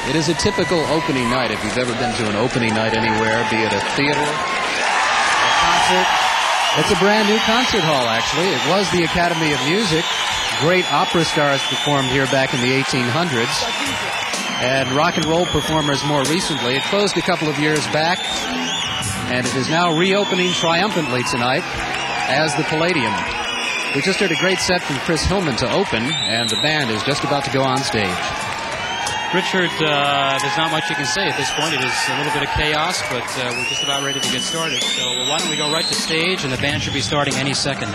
It is a typical opening night. If you've ever been to an opening night anywhere, be it a theater, a concert, it's a brand new concert hall, actually. It was the Academy of Music. Great opera stars performed here back in the 1800s. And rock and roll performers more recently. It closed a couple of years back, and it is now reopening triumphantly tonight as the Palladium. We just heard a great set from Chris Hillman to open, and the band is just about to go on stage. Richard, there's not much you can say at this point. It is a little bit of chaos, but we're just about ready to get started. So why don't we go right to stage, and the band should be starting any second.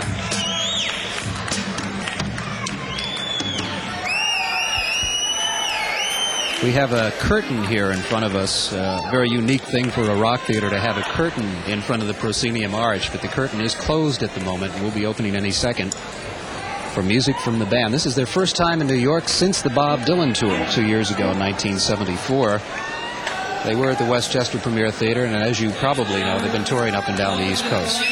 We have a curtain here in front of us, a very unique thing for a rock theater to have a curtain in front of the proscenium arch, but the curtain is closed at the moment and will be opening any second for music from the band. This is their first time in New York since the Bob Dylan tour 2 years ago in 1974. They were at the Westchester Premier Theater, and as you probably know, they've been touring up and down the East Coast.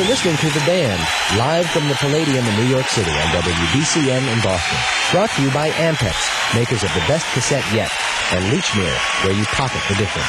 listening to The Band, live from the Palladium in New York City on WBCN in Boston. Brought to you by Ampex, makers of the best cassette yet, and Lechmere, where you pocket the difference.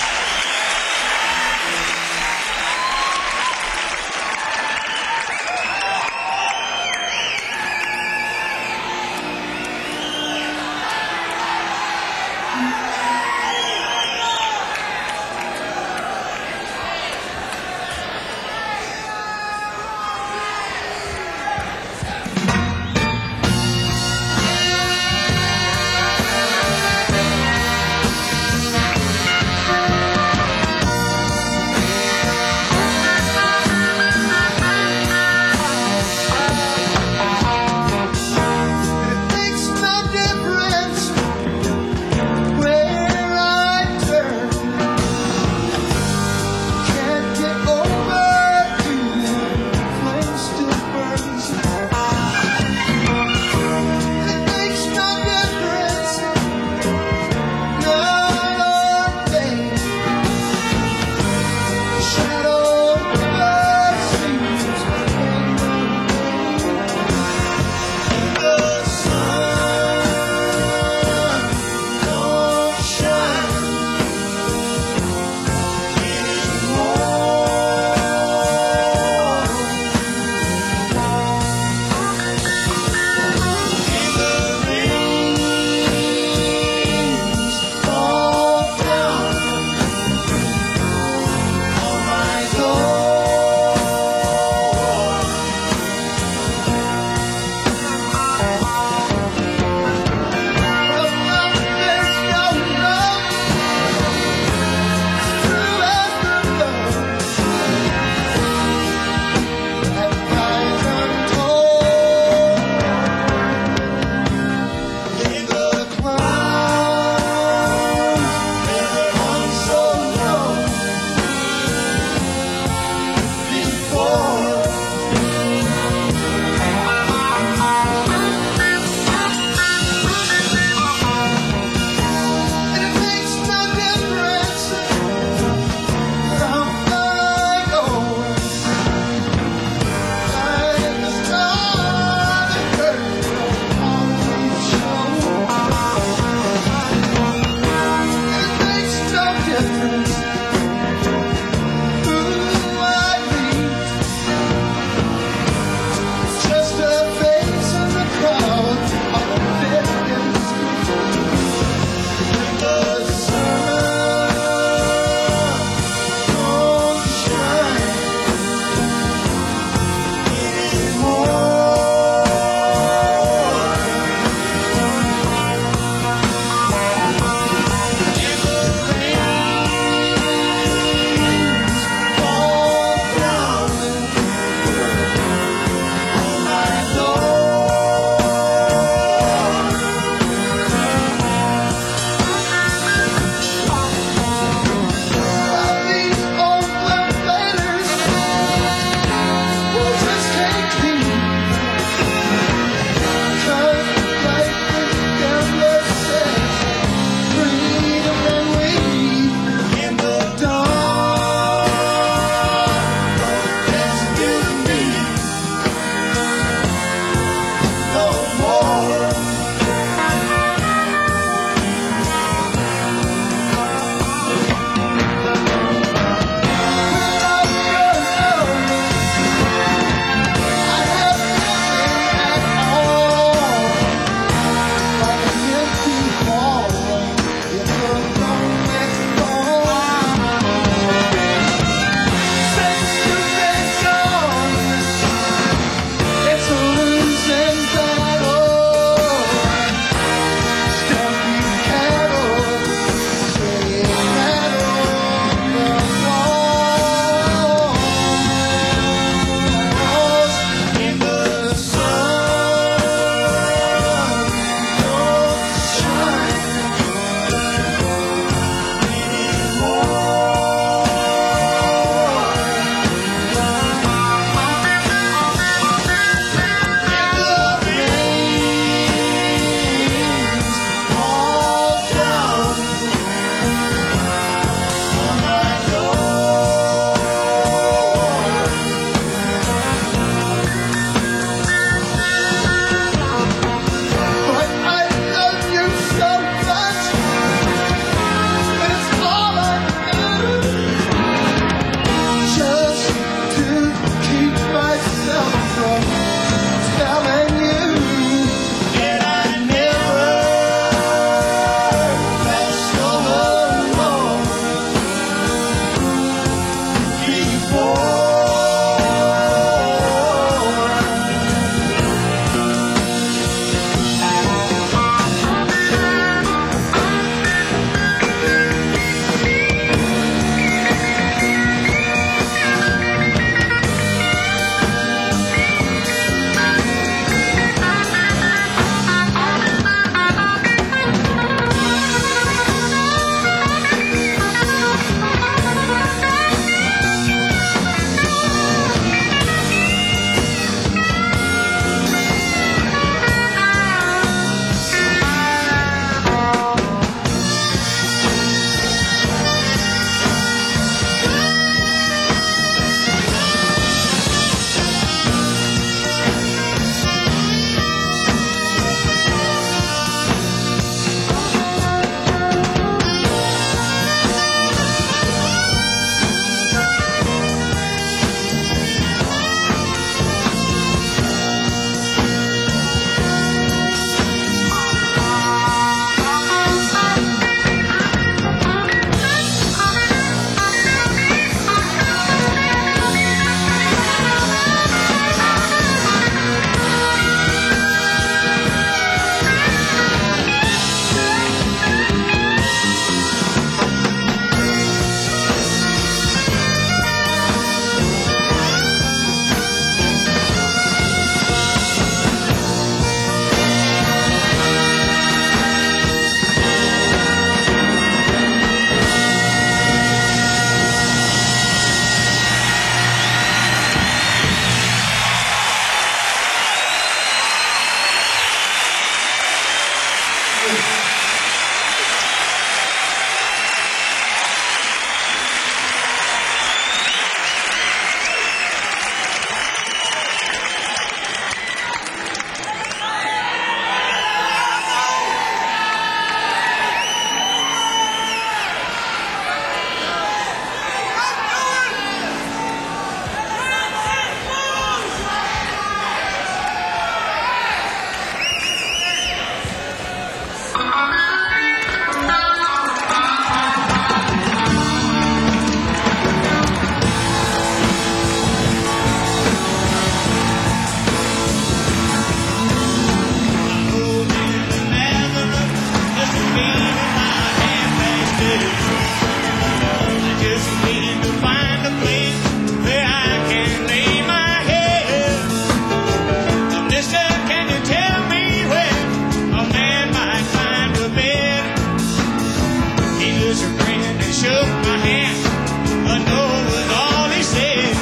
shook my hand, but no was all he said.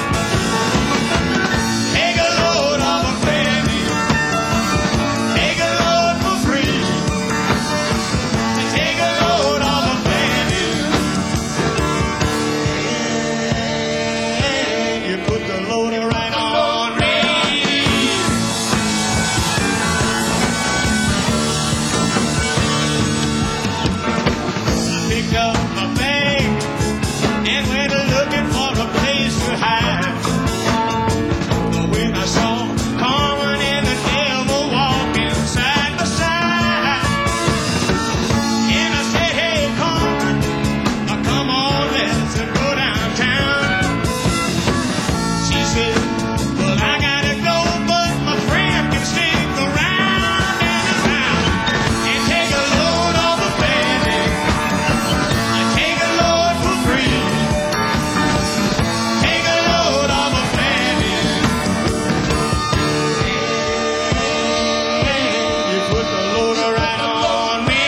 Take a load off a baby, take a load for free. Take a load off a baby. You put the load right on me. I picked up my bag and went looking for a place to hide. But when I saw Carmen and the devil walking side by side, and I said, hey, Carmen, come on, let's go downtown. She said, well, I gotta go, but my friend can stick around and take a load off a baby. Take a load for free. Take a load off a baby. You put the load right on me.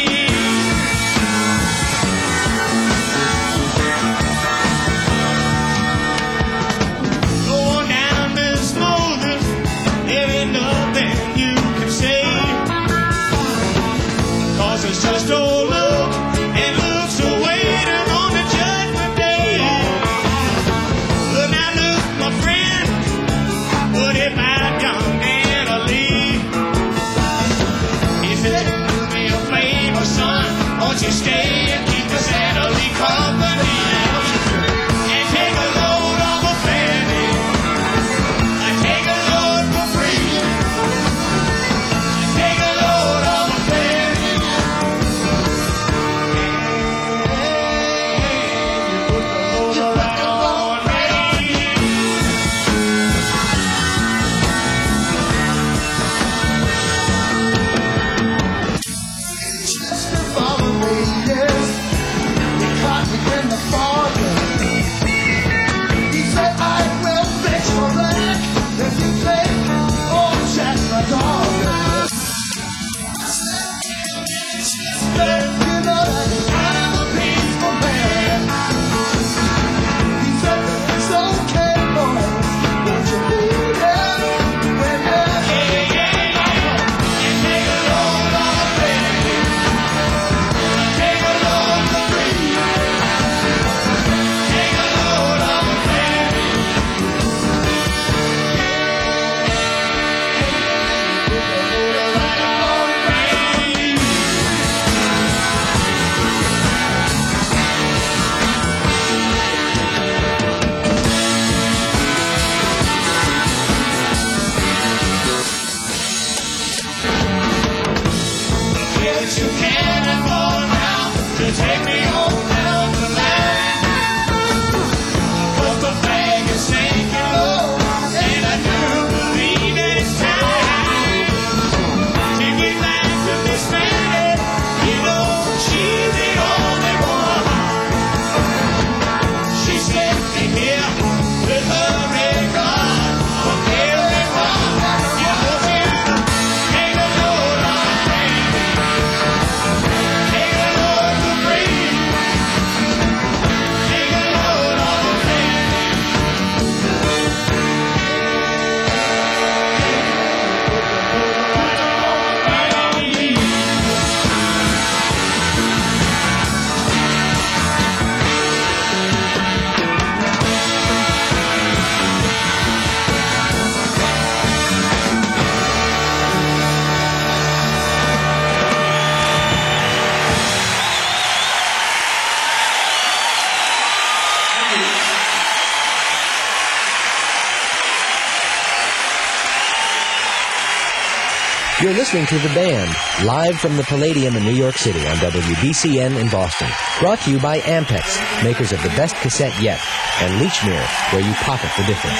Go on down, Miss Moses. There ain't nothing you can say. 'Cause it's just old love and looks waiting on the judgment day. Look now, look, my friend, what about young Anna Lee? He said, do me a favor, son, won't you stay and keep us Anna Lee company? And take a load off a baby. I take a load for free. I take a load off a baby. You put the load right on me. Follow me, yes. He caught me in the bargain. He said, I will fix your back if you take old Jack my dog. You know that I'm a peaceful man. He said, it's okay, boy. Won't you be there when you're Take a load off a baby. Take a load for free. Take a load off a baby. Yes, you can afford now to take me home down the line. But the flag is sinking low, and I do believe it's time to get back to this lady. You know she's the only one. She's standing here with her red card for everyone. You want you to take a load off a baby. Take a load for free. Take a load off a baby. You're listening to The Band, live from the Palladium in New York City on WBCN in Boston. Brought to you by Ampex, makers of the best cassette yet, and Lechmere, where you pocket the difference.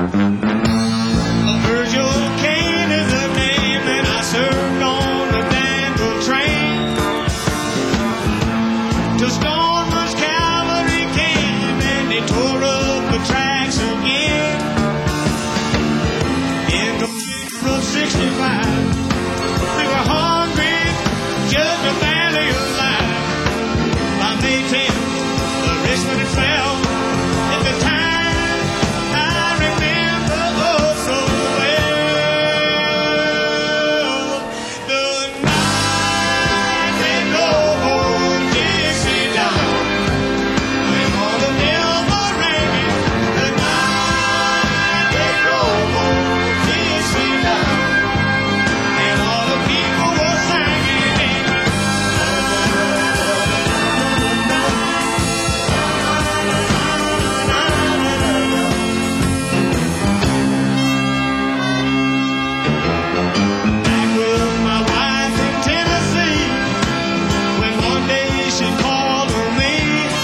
Virgil Kane is the name, and I served on the Danville train. To Stoneman's cavalry came, and they tore up the tracks again. In November of '65, we were hungry, just barely alive. By May 10th, the Richmond fell. At the time, I remember oh so well. The night they drove Dixie down, when all the bells were ringing. The night they drove Dixie down, and all the people were singing. Back with my wife in Tennessee, when one day she called on me,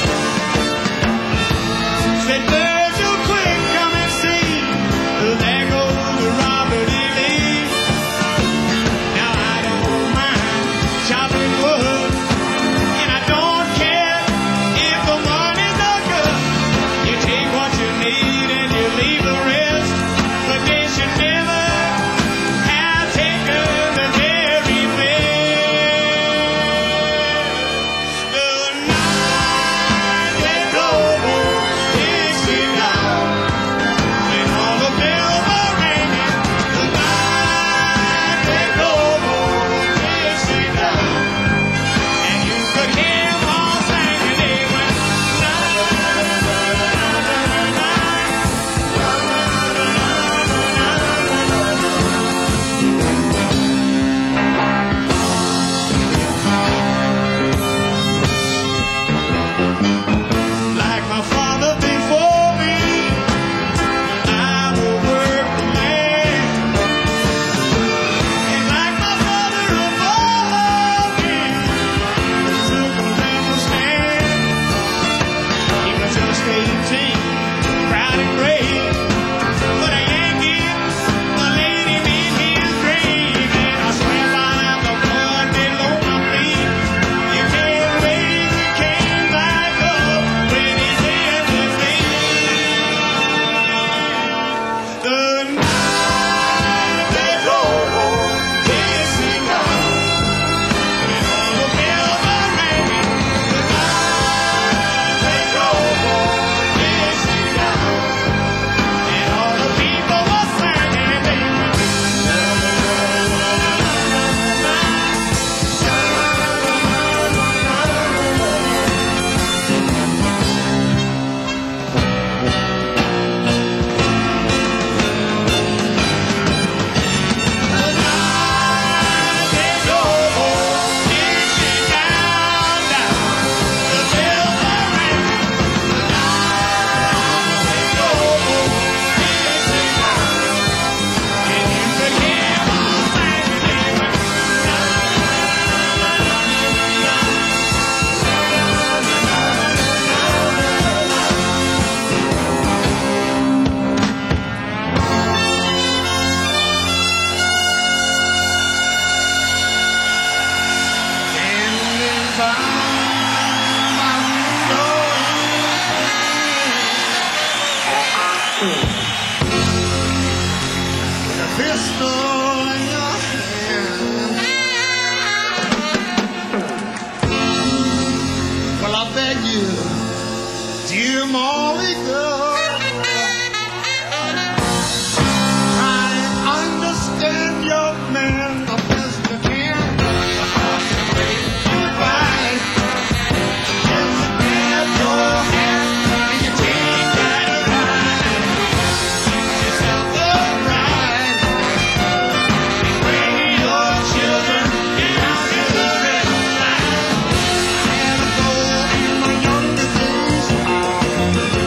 said, Virgil, quick, come and see, there goes Robert E. Lee. Now I don't mind chopping wood, and I don't care if the money's not good. You take what you need and you leave the rest, but they should never have taken the very best. The night they drove Dixie down, when all the bells were ringing. The night they drove Dixie down, and you could hear them all singing. They went na na na na na like my father before me, I'm a working man, and like my brother above me, took a rebel stand. He was just 18, proud and brave, but a Yankee, a lady made his grave, and I swear by the blood below my feet, you can't raise a king back up when he's in defeat. The night they drove Dixie down, when all the bells were ringing. The night they drove Dixie down, and all the people were singing. They went pistol in your hand. Well, I beg you, dear Molly girl, try and understand your man the best you can. Right. Just grab your hand and you take that ride. Just have the ride. Bring your children down to the red line. And go in my younger days.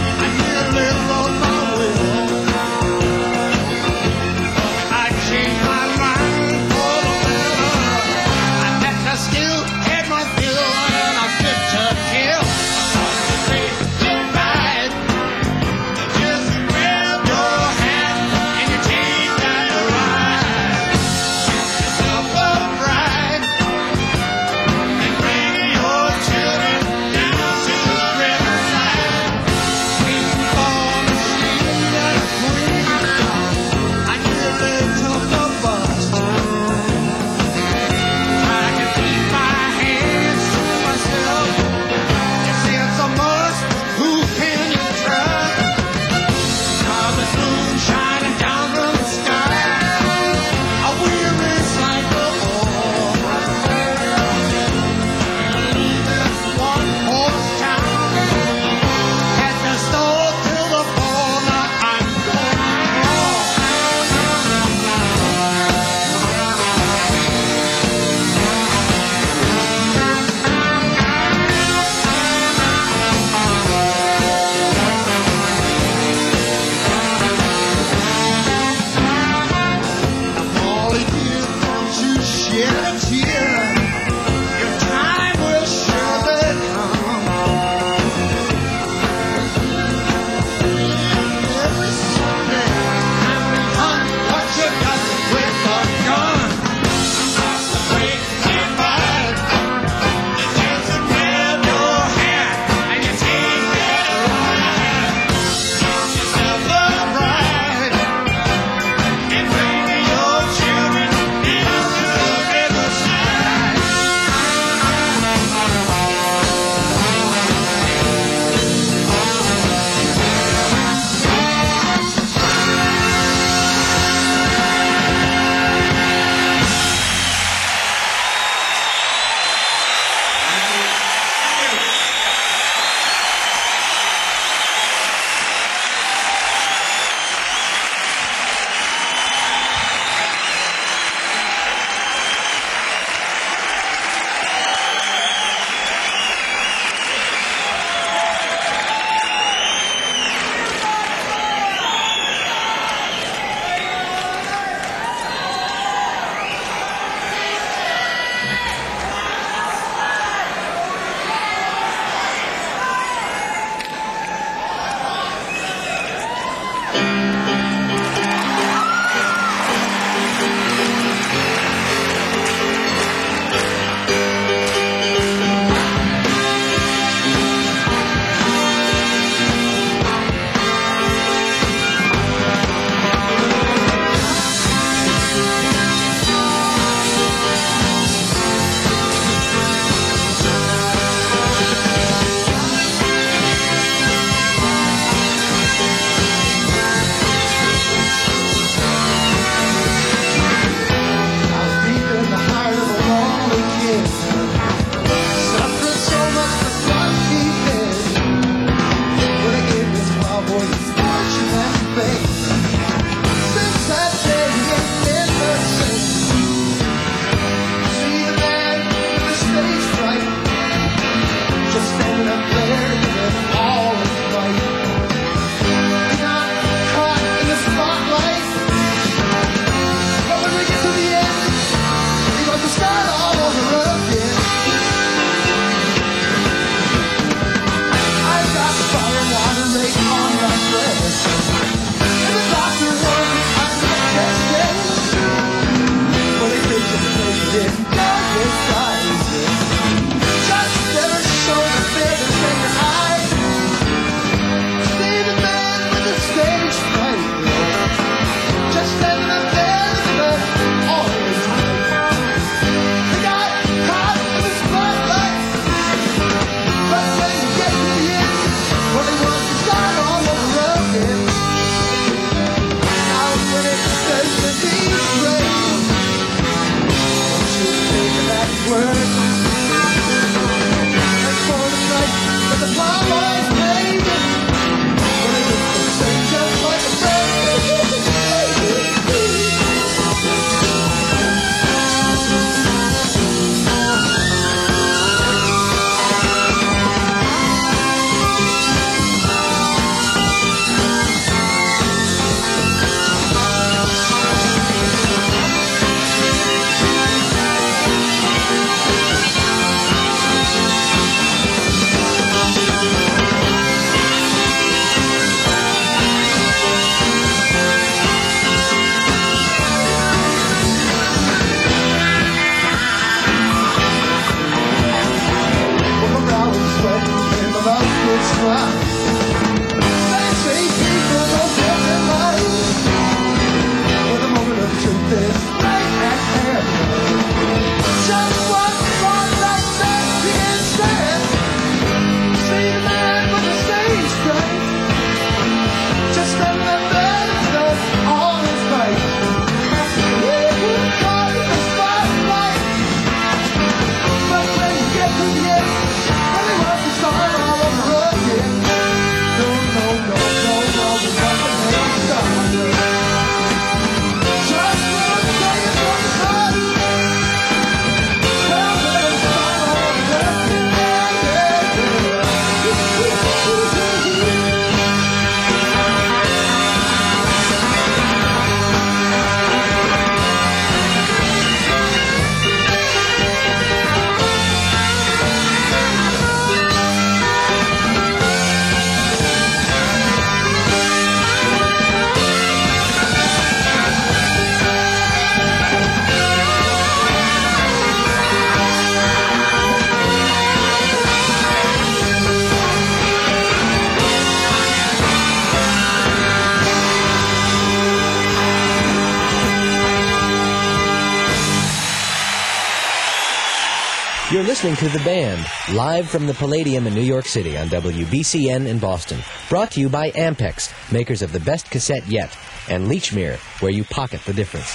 You're listening to The Band, live from the Palladium in New York City on WBCN in Boston. Brought to you by Ampex, makers of the best cassette yet, and Lechmere, where you pocket the difference.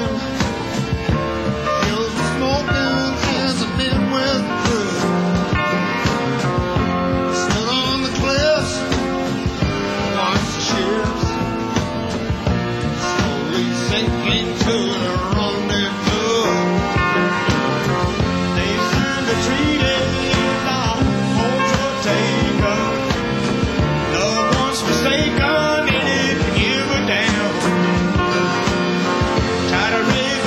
Hills were smoking as the men went through. Stood on the cliffs, watched the ships slowly sinking to the rendezvous. They signed a treaty, the hopes were taken. Love once mistaken, and it give a damn. Tied a rig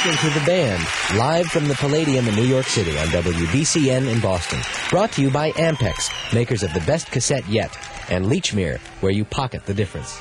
listening to The Band, live from the Palladium in New York City on WBCN in Boston. Brought to you by Ampex, makers of the best cassette yet, and Lechmere, where you pocket the difference.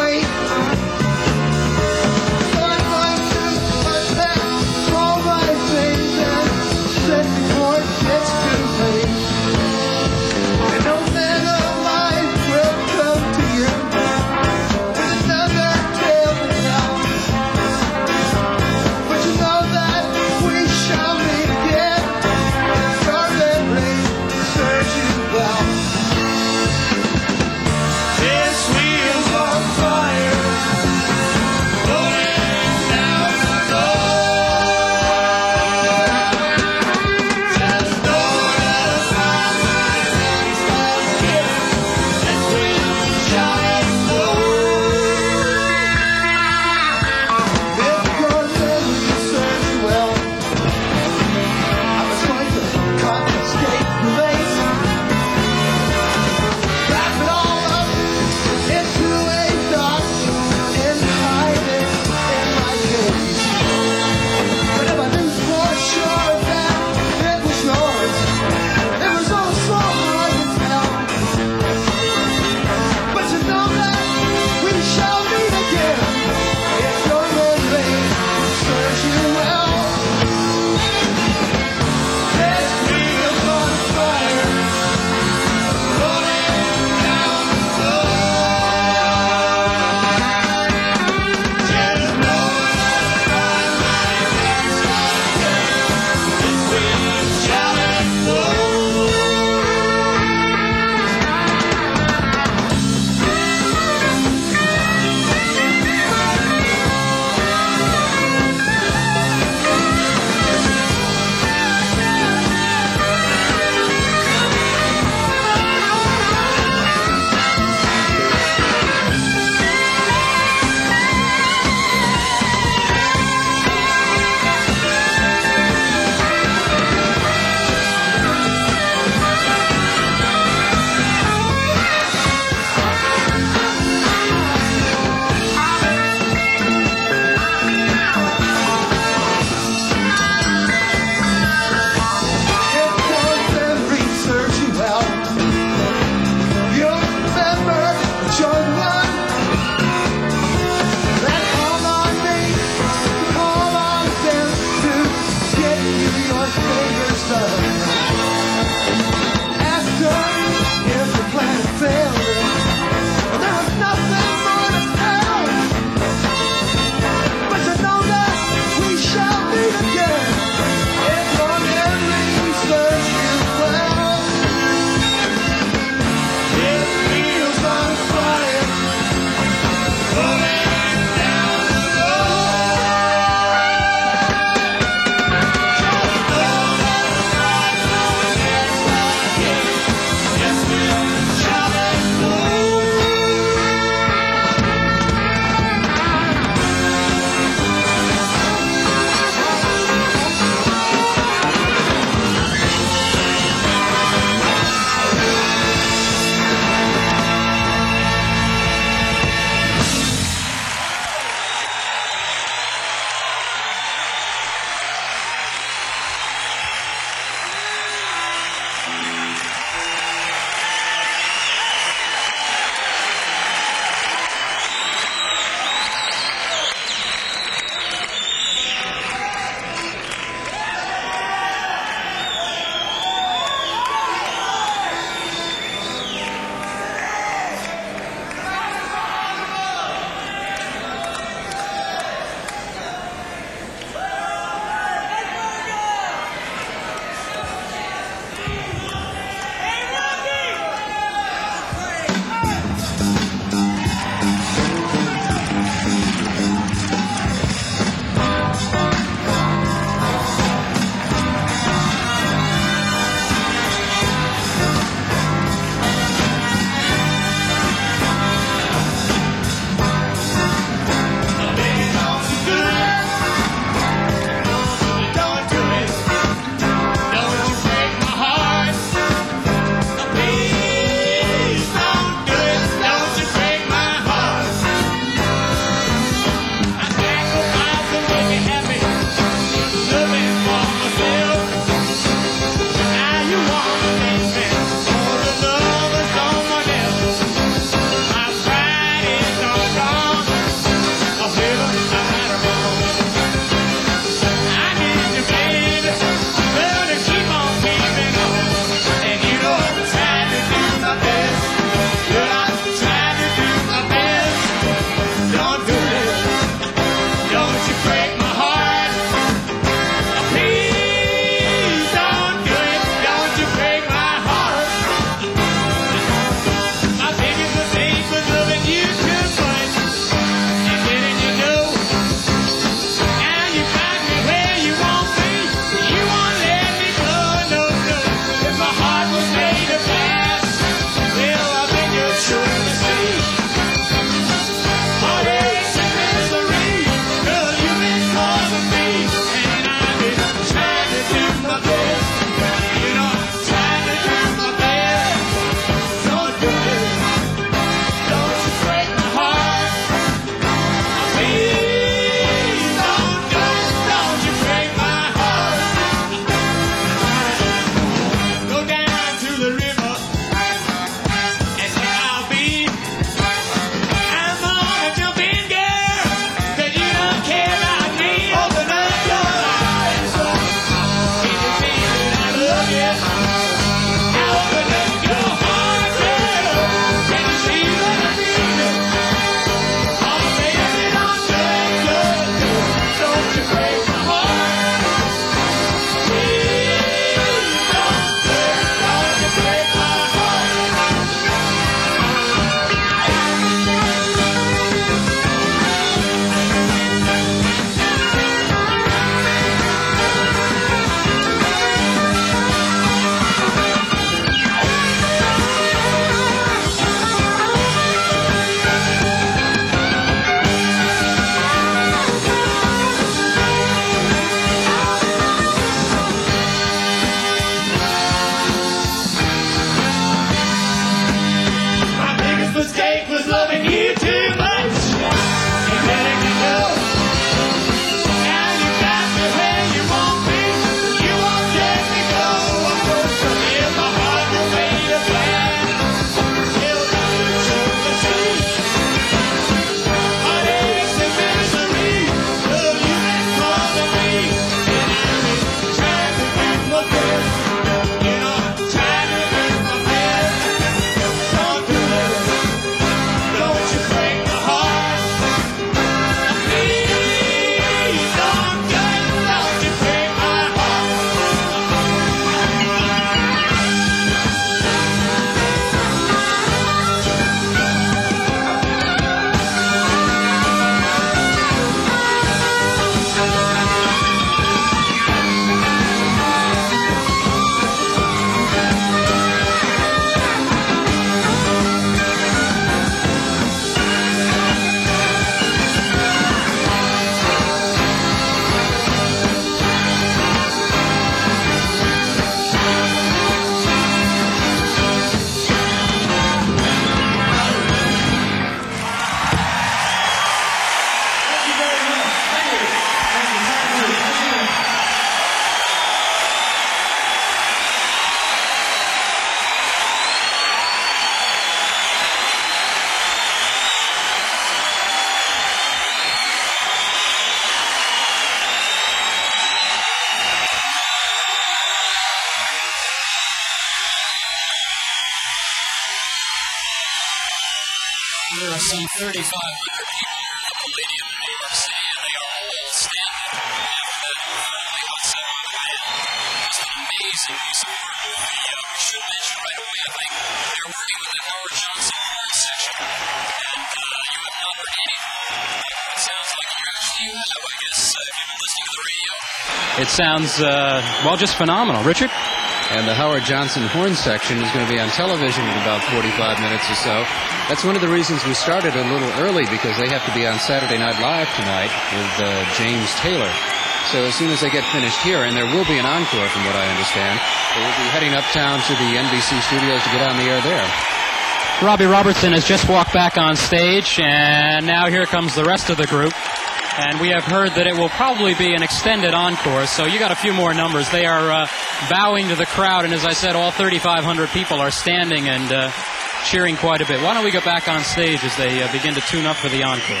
have seen 3,500 people here at the Palladium in New York City, and they are all standing after that incredibly hot set on the band. Just an amazingly supportive video. We should mention right away, I think, they're working with the Howard Johnson horn section, and you have not heard anything. It sounds like you actually have, I guess, if you've been listening to the radio. It sounds, well, just phenomenal. Richard? And the Howard Johnson horn section is going to be on television in about 45 minutes or so. That's one of the reasons we started a little early, because they have to be on Saturday Night Live tonight with James Taylor. So as soon as they get finished here, and there will be an encore from what I understand, they will be heading uptown to the NBC studios to get on the air there. Robbie Robertson has just walked back on stage, and now here comes the rest of the group. And we have heard that it will probably be an extended encore, so you got a few more numbers. They are bowing to the crowd, and as I said, all 3,500 people are standing and cheering quite a bit. Why don't we go back on stage as they begin to tune up for the encore?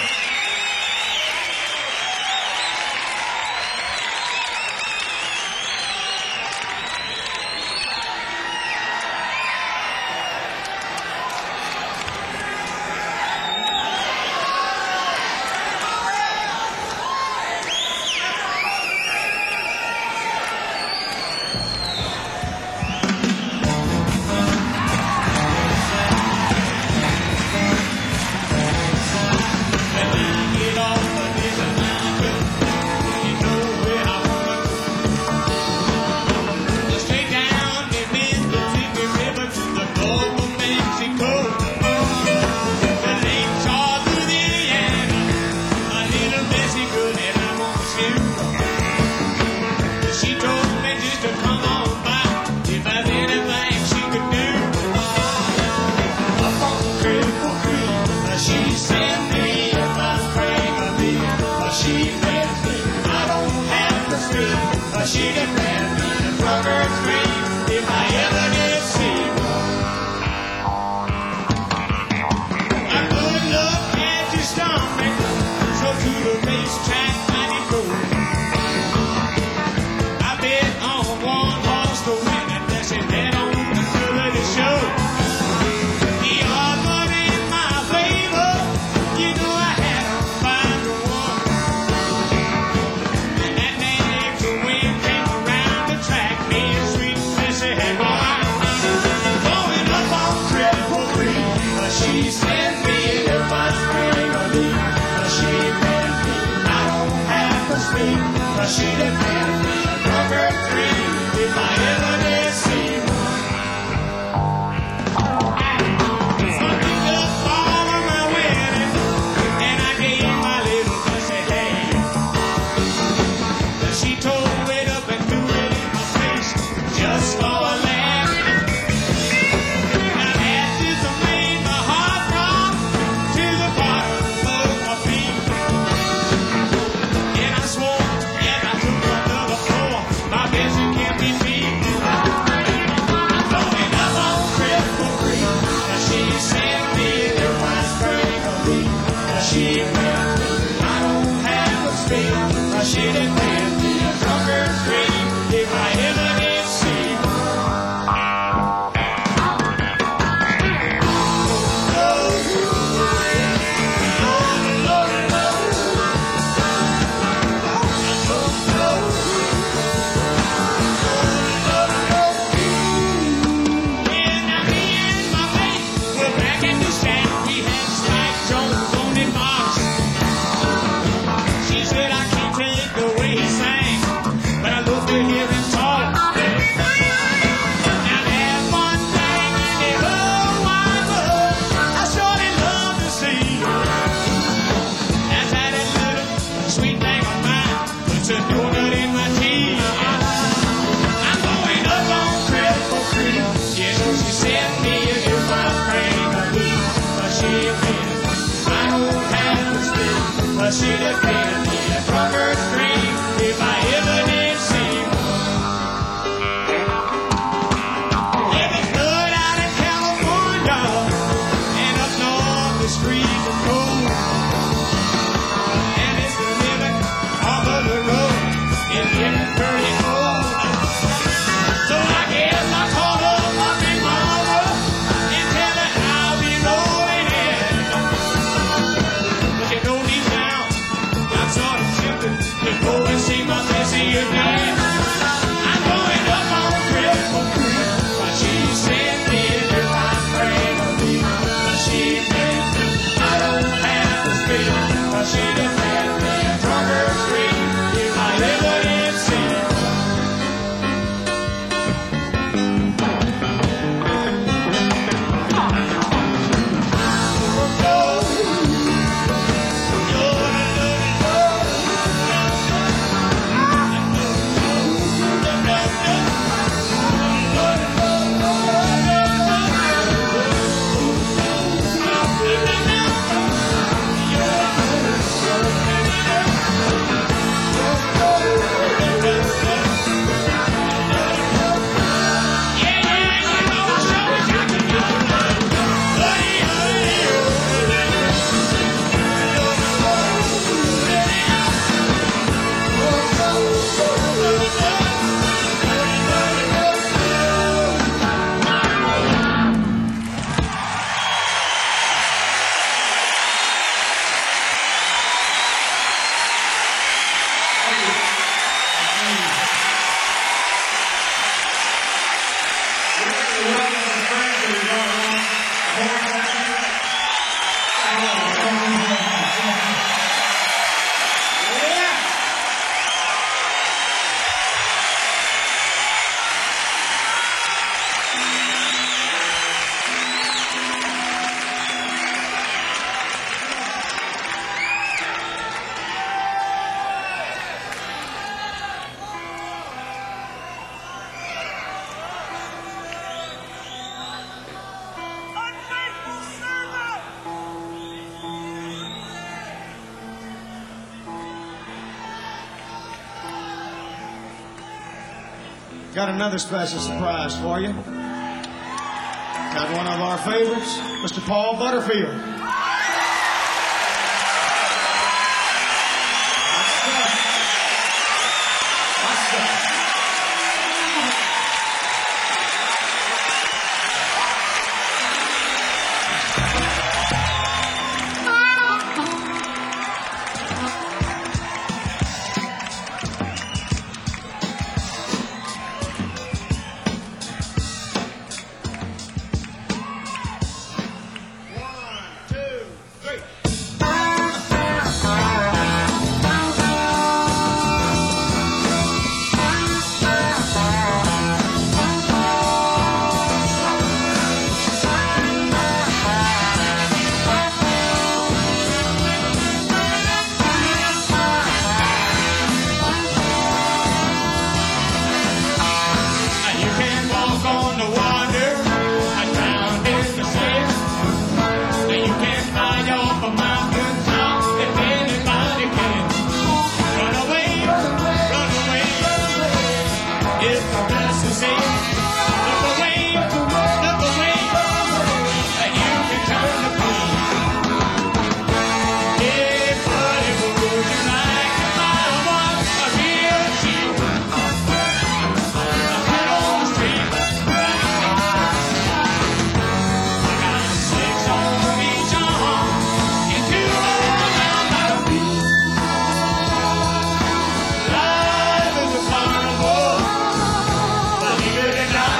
Got another special surprise for you. Got one of our favorites, Mr. Paul Butterfield. Life is a carnival, believe it or not.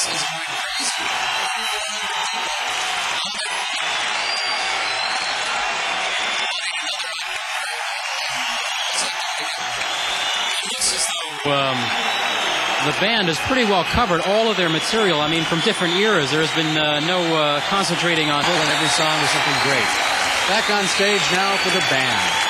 is going crazy. The band has pretty well covered all of their material. I mean, from different eras. There has been no concentrating on And every song is something great. Back on stage now for the band.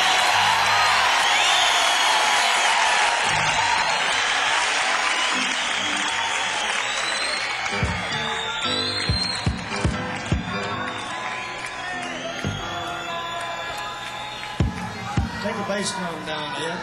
Take the bass drum down there.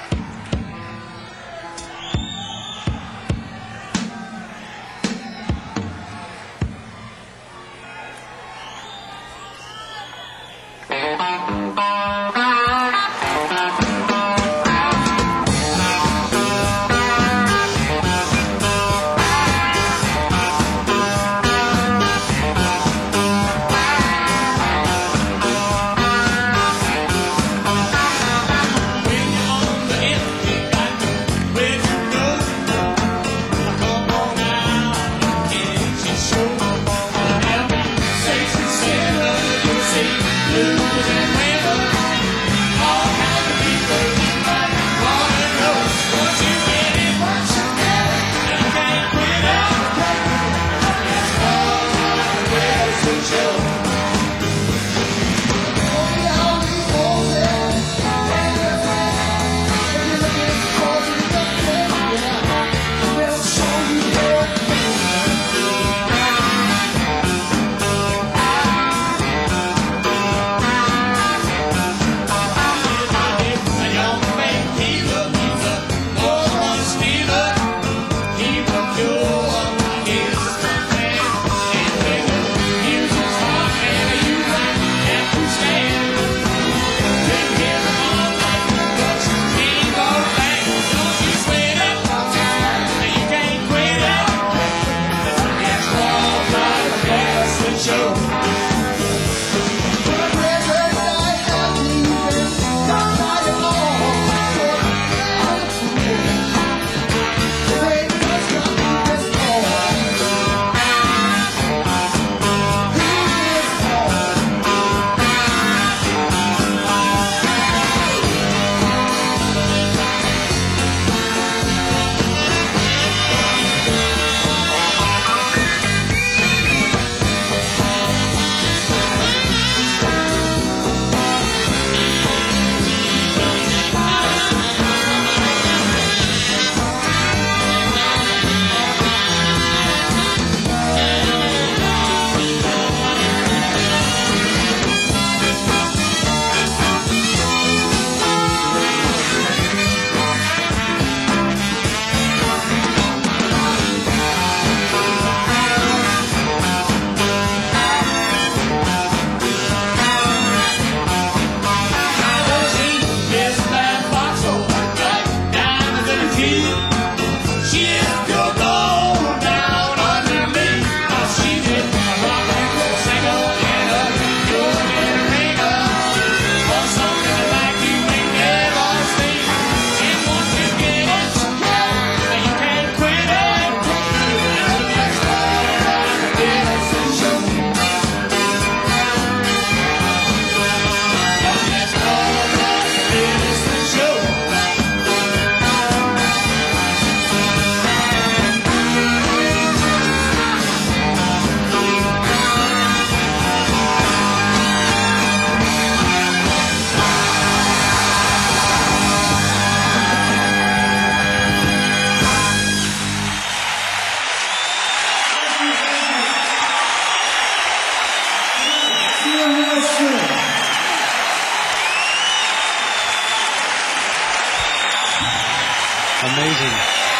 Amazing.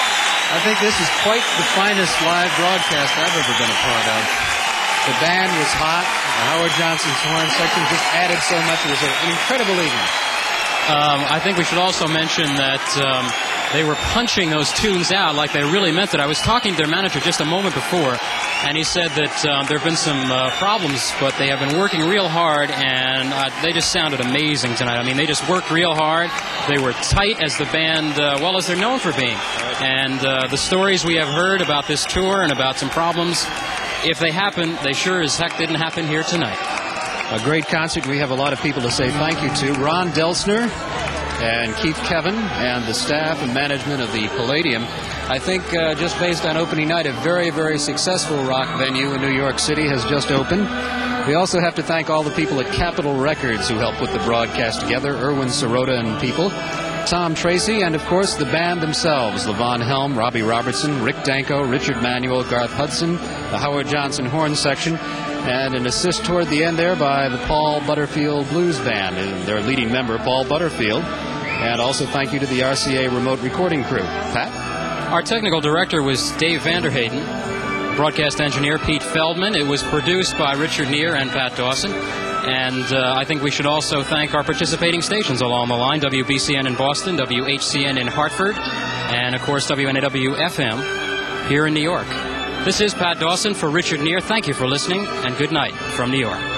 I think this is quite the finest live broadcast I've ever been a part of. The band was hot. Howard Johnson's horn section just added so much. It was an incredible evening. I think we should also mention that they were punching those tunes out like they really meant it. I was talking to their manager just a moment before, and he said that there have been some problems, but they have been working real hard, and they just sounded amazing tonight. I mean, they just worked real hard. They were tight as the band, well, as they're known for being. And the stories we have heard about this tour and about some problems, if they happen, they sure as heck didn't happen here tonight. A great concert. We have a lot of people to say thank you to. Ron Delsner and Keith Kevin and the staff and management of the Palladium. I think just based on opening night, a very, very successful rock venue in New York City has just opened. We also have to thank all the people at Capitol Records who helped put the broadcast together, Erwin Sirota and people, Tom Tracy, and of course the band themselves, Levon Helm, Robbie Robertson, Rick Danko, Richard Manuel, Garth Hudson, the Howard Johnson horn section, and an assist toward the end there by the Paul Butterfield Blues Band, and their leading member, Paul Butterfield. And also thank you to the RCA remote recording crew. Pat? Our technical director was Dave Vanderhayden. Broadcast engineer Pete Feldman. It was produced by Richard Neer and Pat Dawson. And I think we should also thank our participating stations along the line, WBCN in Boston, WHCN in Hartford, and, of course, WNAW-FM here in New York. This is Pat Dawson for Richard Neer. Thank you for listening, and good night from New York.